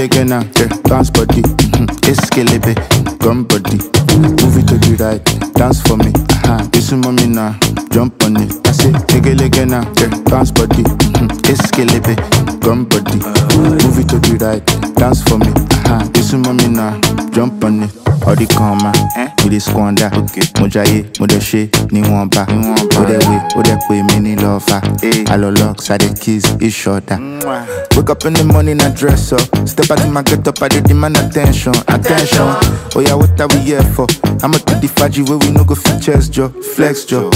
Egelegena, dance body, eskelebe, gun body. Move it to the right, dance for me. This mommy now, jump on it. I say, Egelegena, dance body, eskelebe, gun body. Move it to the right, dance for me. This mommy now, jump on it. All the karma, we the squander. Mojaye, modeshe, ni wamba. Ode we, mini lover. Allo locks, I the keys, it's shorter. Wake up in the morning, I dress up. Step out in my get up, I demand attention. Oh yeah, what are we here for? I'ma to the faji where we no go fit chest, Joe. Flex, Joe.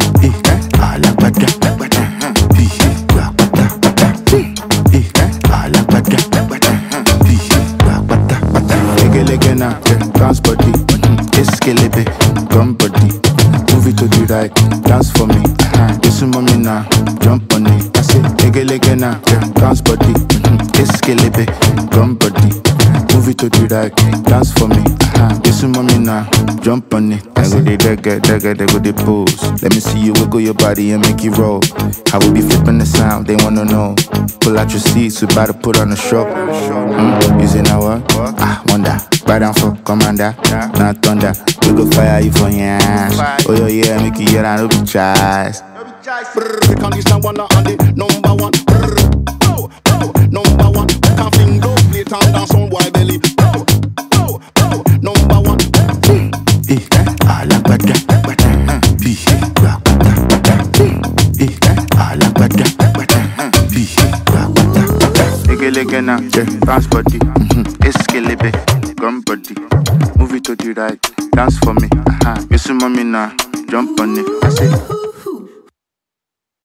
Dance body, eskelebe, gun body. Move it to the right, dance for me. This mommy now, jump on it. I say, egelegena, dance body, eskelebe, gun body. Move it to the right, dance for me. This mommy now, jump on it. I go the dagger, they go the pose. Let me see you wiggle your body and make it roll. How we be flipping the sound, they wanna know. Pull out your seats, we about to put on a show. Using our wonder. Right down for commander, not thunder. We go fire you for your ass. Oh yeah, make you hear and no be choice. Condition one on the number one. Number one. Can't fling low, play town dance on white belly. Number one. Egelegena, dance body, eskelebe, gun body. Move it to the right, dance for me. You see mommy now, jump on it.